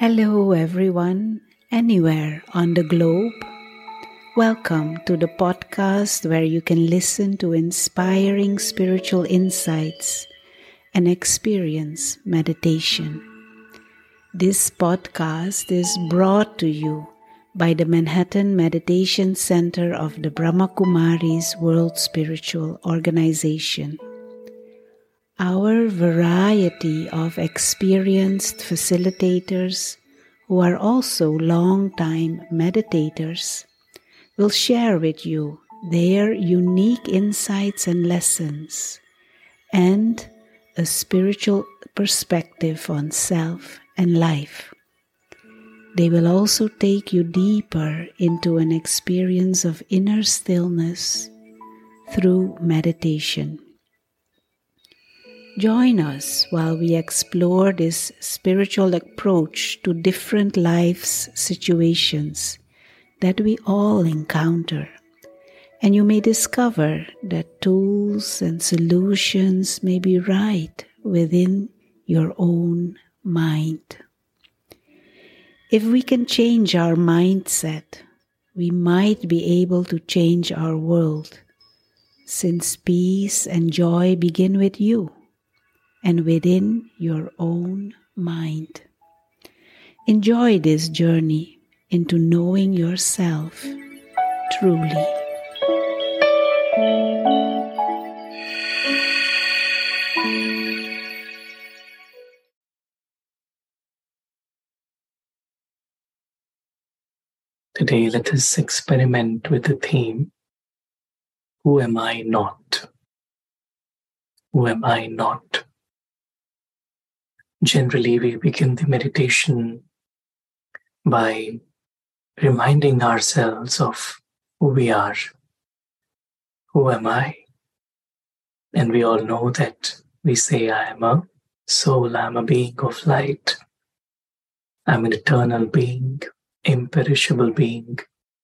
Hello, everyone, anywhere on the globe. Welcome to the podcast where you can listen to inspiring spiritual insights and experience meditation. This podcast is brought to you by the Manhattan Meditation Center of the Brahma Kumaris World Spiritual Organization. Our variety of experienced facilitators who are also long-time meditators will share with you their unique insights and lessons and a spiritual perspective on self and life. They will also take you deeper into an experience of inner stillness through meditation. Join us while we explore this spiritual approach to different life's situations that we all encounter, and you may discover that tools and solutions may be right within your own mind. If we can change our mindset, we might be able to change our world, since peace and joy begin with you and within your own mind. Enjoy this journey into knowing yourself truly. Today, let us experiment with the theme, who am I not? Who am I not? Generally, we begin the meditation by reminding ourselves of who we are. Who am I? And we all know that we say, I am a soul, I am a being of light. I am an eternal being, imperishable being.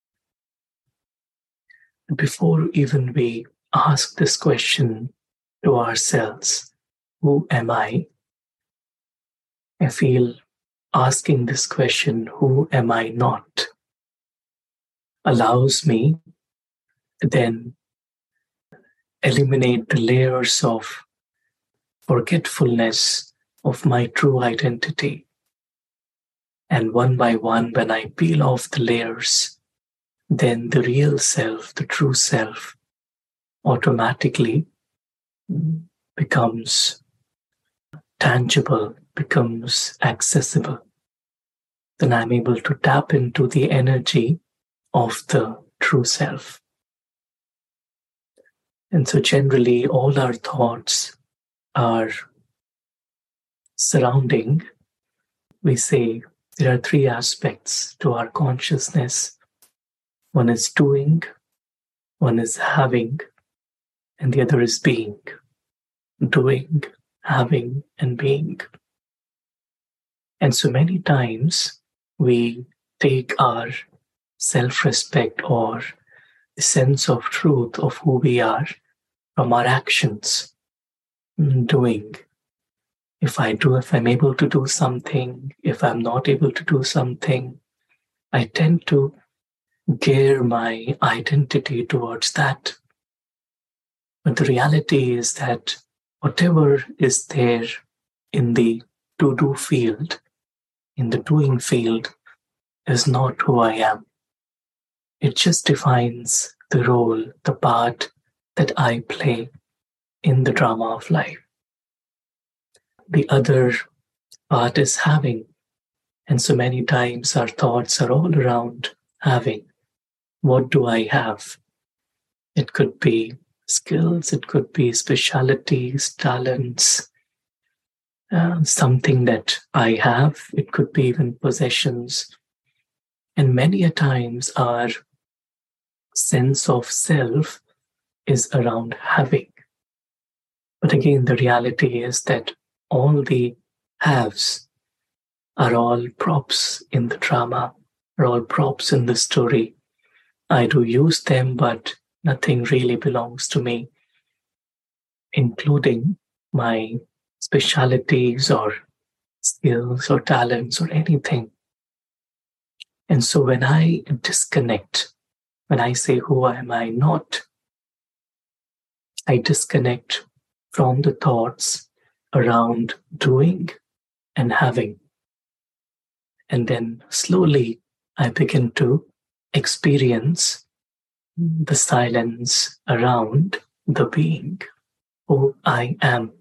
Before even we ask this question to ourselves, who am I feel asking this question, who am I not, allows me to then eliminate the layers of forgetfulness of my true identity. And one by one, when I peel off the layers, then the real self, the true self, automatically becomes tangible, becomes accessible. Then I'm able to tap into the energy of the true self. And so generally all our thoughts are surrounding, we say there are three aspects to our consciousness. One is doing, one is having, and the other is being. Doing, having, and being. And so many times we take our self-respect or the sense of truth of who we are from our actions. Doing. If I'm able to do something, if I'm not able to do something, I tend to gear my identity towards that. But the reality is that whatever is there in the to-do field, in the doing field, is not who I am. It just defines the role, the part that I play in the drama of life. The other part is having. And so many times our thoughts are all around having. What do I have? It could be skills, it could be specialities, talents, something that I have. It could be even possessions. And many a times our sense of self is around having. But again, the reality is that all the haves are all props in the drama, are all props in the story. I do use them, but nothing really belongs to me, including my specialities or skills or talents or anything. And so when I disconnect, when I say, who am I not, I disconnect from the thoughts around doing and having. And then slowly I begin to experience the silence around the being, who I am.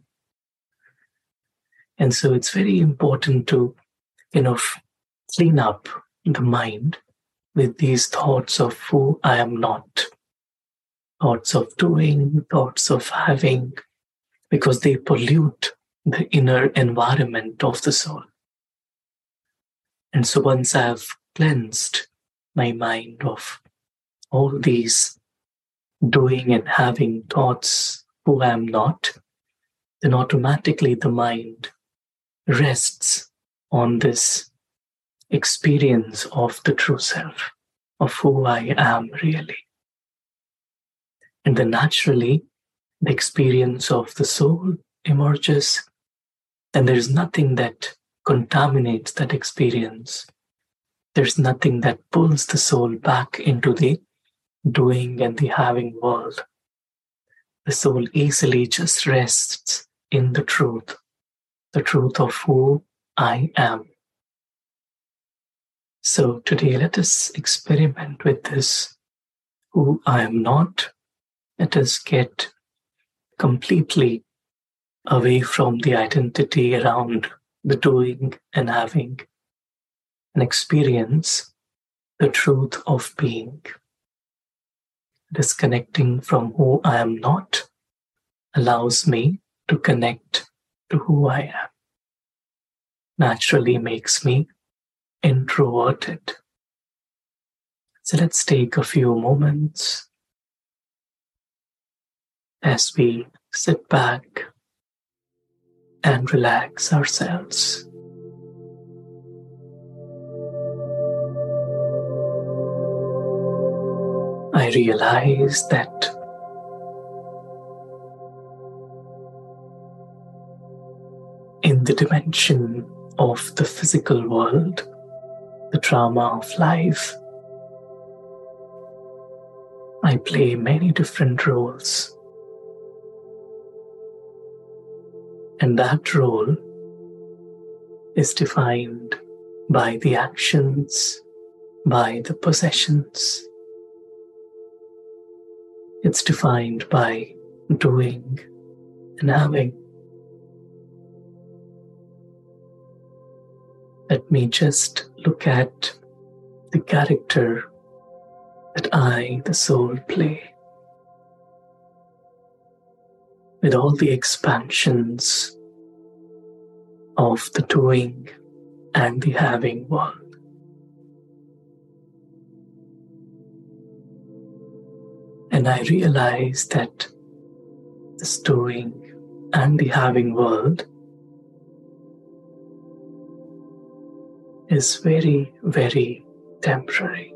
And so it's very important to clean up the mind with these thoughts of who I am not, thoughts of doing, thoughts of having, because they pollute the inner environment of the soul. And so once I've cleansed my mind of all these doing and having thoughts, who I am not, then automatically the mind rests on this experience of the true self, of who I am really. And then naturally, the experience of the soul emerges, and there is nothing that contaminates that experience. There's nothing that pulls the soul back into the doing and the having world. The soul easily just rests in the truth of who I am. So today, let us experiment with this, who I am not. Let us get completely away from the identity around the doing and having, and experience the truth of being. Disconnecting from who I am not allows me to connect to who I am. Naturally makes me introverted. So let's take a few moments as we sit back and relax ourselves. I realize that in the dimension of the physical world, the drama of life, I play many different roles. And that role is defined by the actions, by the possessions. It's defined by doing and having. Let me just look at the character that I, the soul, play. With all the expansions of the doing and the having world. And I realize that this doing and the having world is very, very temporary.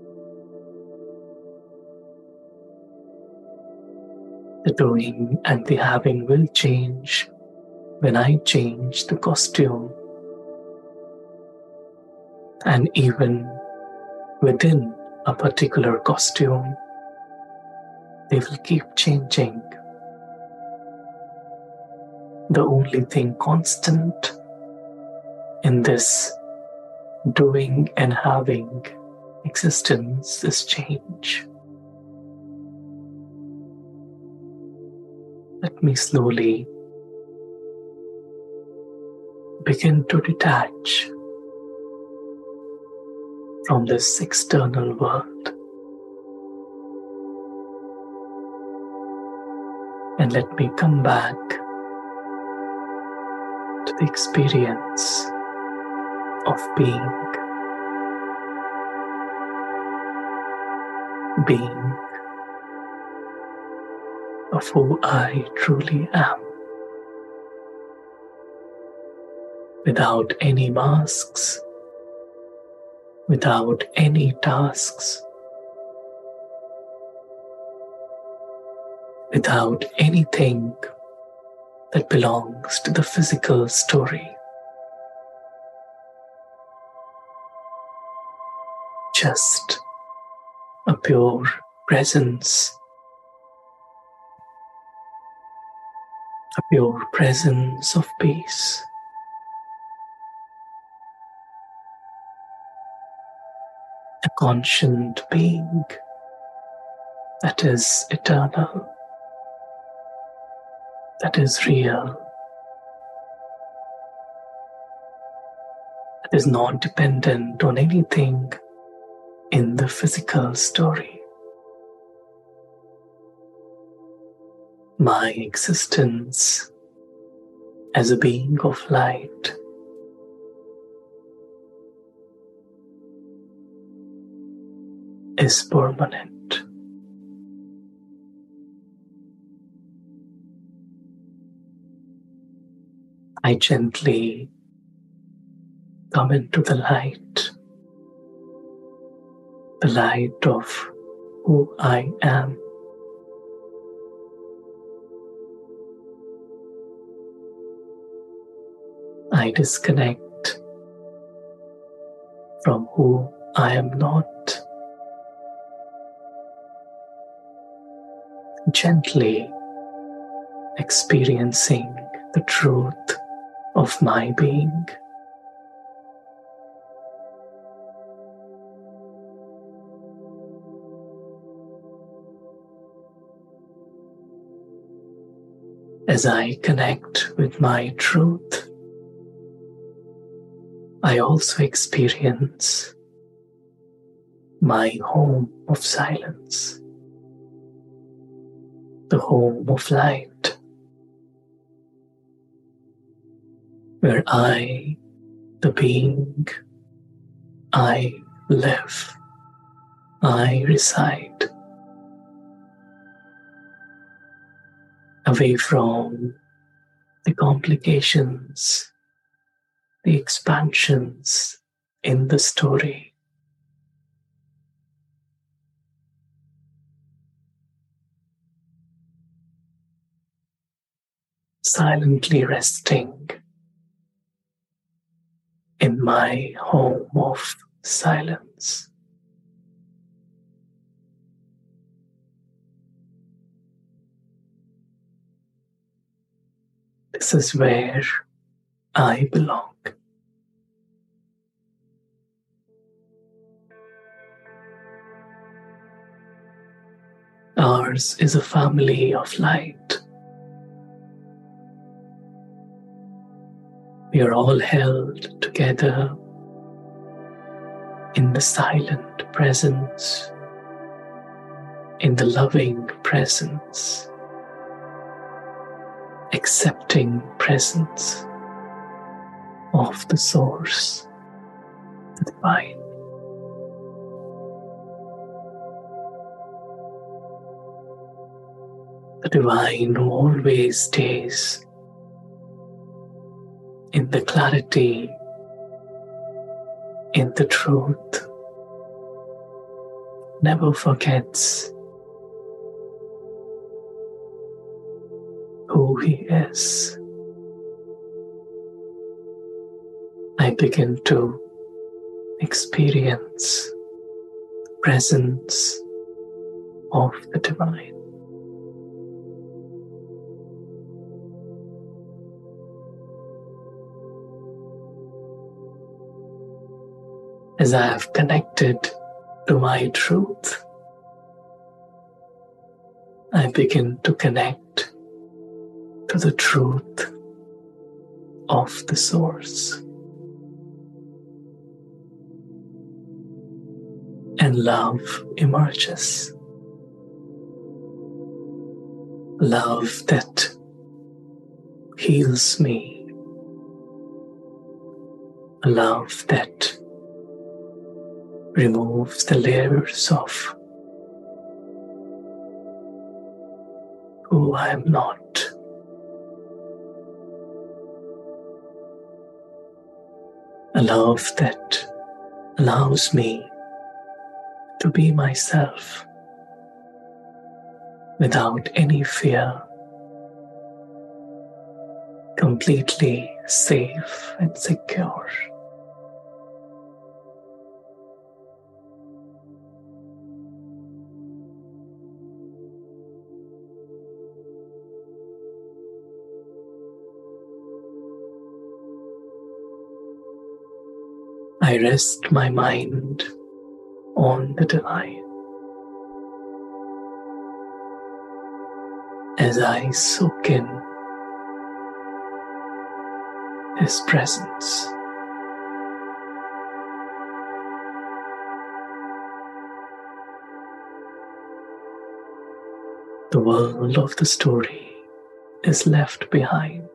The doing and the having will change when I change the costume. And even within a particular costume, they will keep changing. The only thing constant in this doing and having existence is change. Let me slowly begin to detach from this external world. And let me come back to the experience of being of who I truly am, without any masks, without any tasks, without anything that belongs to the physical story. just a pure presence, a pure presence of peace. A conscient being that is eternal, that is real, that is not dependent on anything in the physical story. My existence as a being of light is permanent. I gently come into the light of who I am. I disconnect from who I am not, gently experiencing the truth of my being. As I connect with my truth, I also experience my home of silence, the home of light, where I, the being, I live, I reside, away from the complications, the expansions in the story. Silently resting in my home of silence. This is where I belong. Ours is a family of light. We are all held together in the silent presence, in the loving presence, accepting presence of the Source, the Divine. The Divine who always stays in the clarity, in the truth, never forgets who He is. I begin to experience the presence of the Divine. As I have connected to my truth, I begin to connect to the truth of the Source. And love emerges. Love that heals me. A love that removes the layers of who I am not. A love that allows me to be myself without any fear, completely safe and secure. I rest my mind on the divine as I soak in His presence. The world of the story is left behind.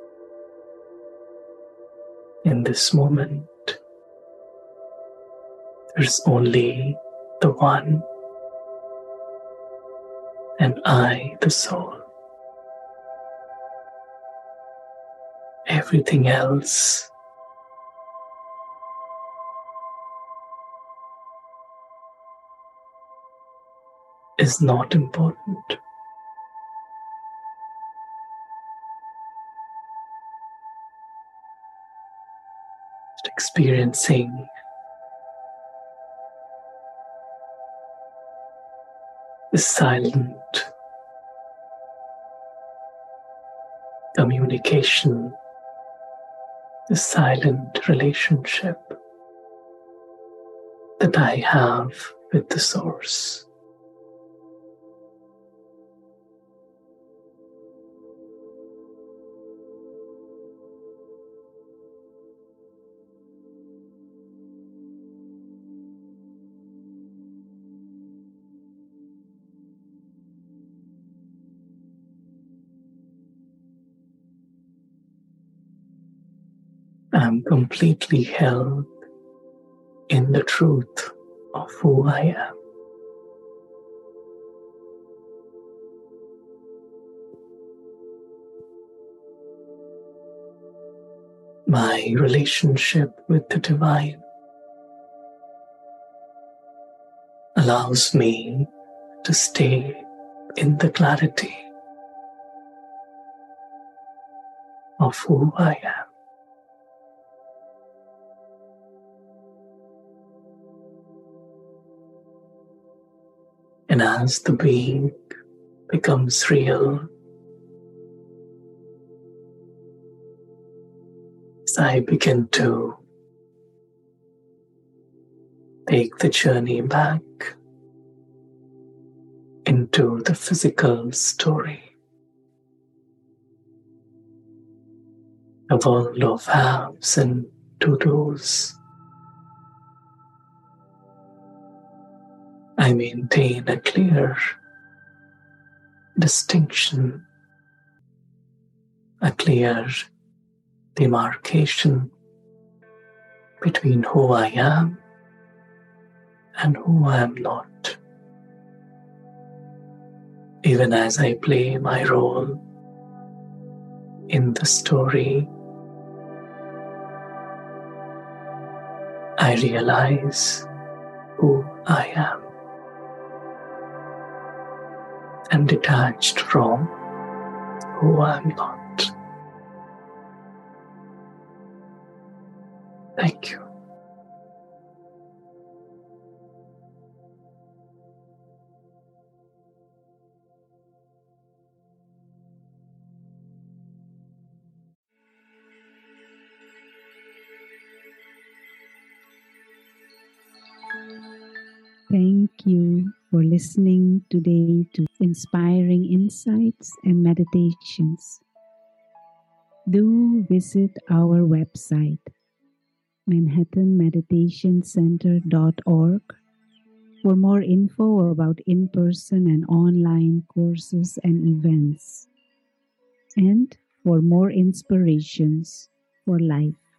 In this moment, there's only the One, and I, the soul. Everything else is not important. Just experiencing the silent communication, the silent relationship that I have with the Source. I'm completely held in the truth of who I am. My relationship with the divine allows me to stay in the clarity of who I am. And as the being becomes real, as I begin to take the journey back into the physical story, a world of haves and to-dos, I maintain a clear distinction, a clear demarcation between who I am and who I am not. Even as I play my role in the story, I realize who I am and detached from who I am not. Thank you. Thank you for listening today to inspiring insights and meditations. Do visit our website, manhattanmeditationcenter.org, for more info about in-person and online courses and events, and for more inspirations for life.